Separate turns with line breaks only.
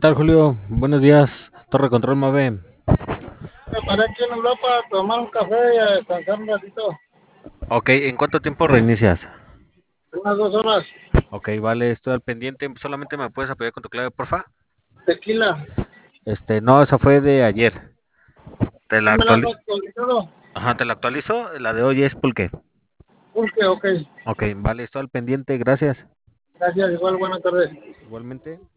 tal, Julio? Buenos días, Torre Control Mave.
Me paré aquí en Europa a tomar un café y a descansar un ratito,
Ok, ¿en cuánto tiempo reinicias?
unas 2 horas.
Ok, vale, estoy al pendiente. ¿Solamente me puedes apoyar con tu clave, porfa?
Tequila.
No, esa fue de ayer. Te la
¿No me la has
actualizo.
actualizado?
Ajá, te la actualizo. La de hoy es pulque.
Pulque, ok.
Ok, vale, estoy al pendiente, gracias.
Gracias, igual, buenas tardes.
Igualmente.